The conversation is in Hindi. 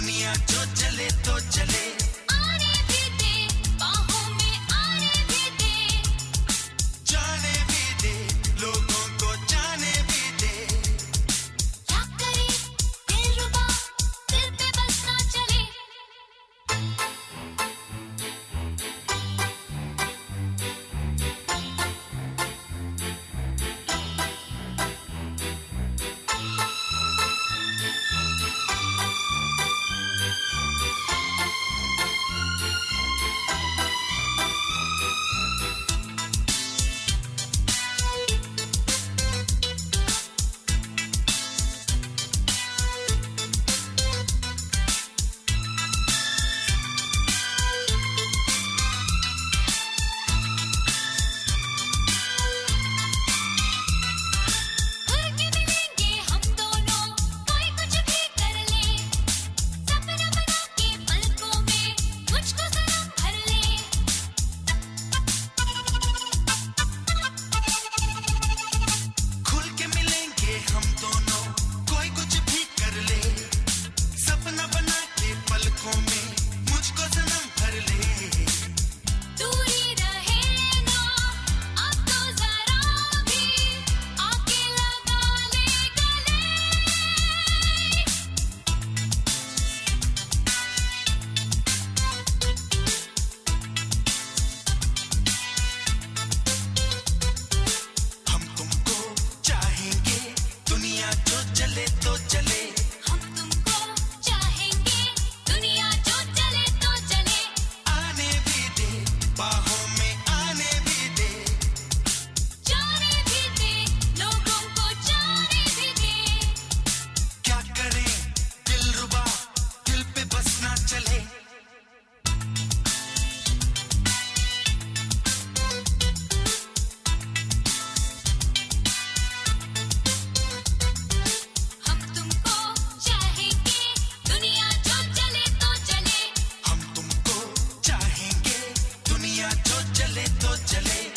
दुनिया जो चले तो चले, आने भी दे, बाहों में आने भी दे, जाने भी दे, लोगों को जाने भी दे। क्या करे दिलरुबा, दिल पे बस ना चले। तो चले, हम तुमको चाहेंगे, दुनिया जो चले तो चले, आने भी दे, बाहों में आने भी दे, जाने भी दे, लोगों को जाने भी दे। क्या करें दिलरुबा, दिल पे बस ना चले। हम तुमको चाहेंगे, दुनिया जो चले तो चले, हम तुमको चाहेंगे, दुनिया जो चले तो चले।